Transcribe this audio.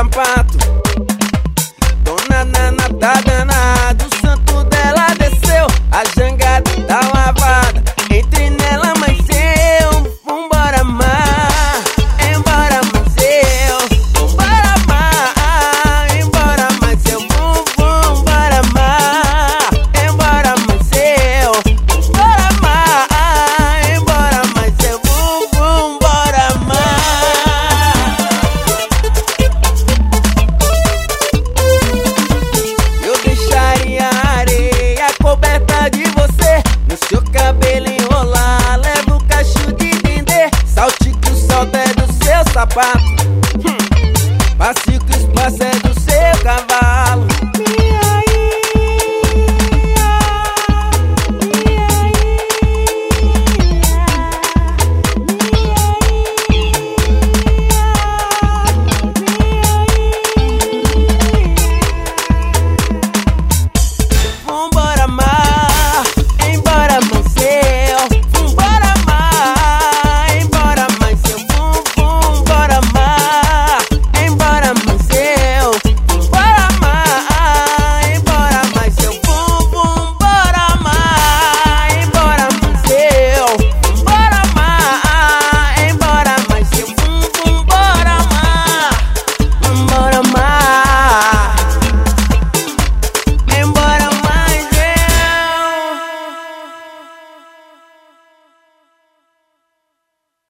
sapato. Dona Nana tá danada, o santo dela desceu, a jangada tá lavada, entre nela mais eu. Vambora amar, embora mais eu. Vambora amar, embora mais eu. Vambora amar, embora mais eu. Vambora amar, embora mais eu. Vambora amar. Eu deixaria a areia coberta de você, no seu cabelo enrolar, leva o cacho de dendê, salte que o salto é do seu sapato.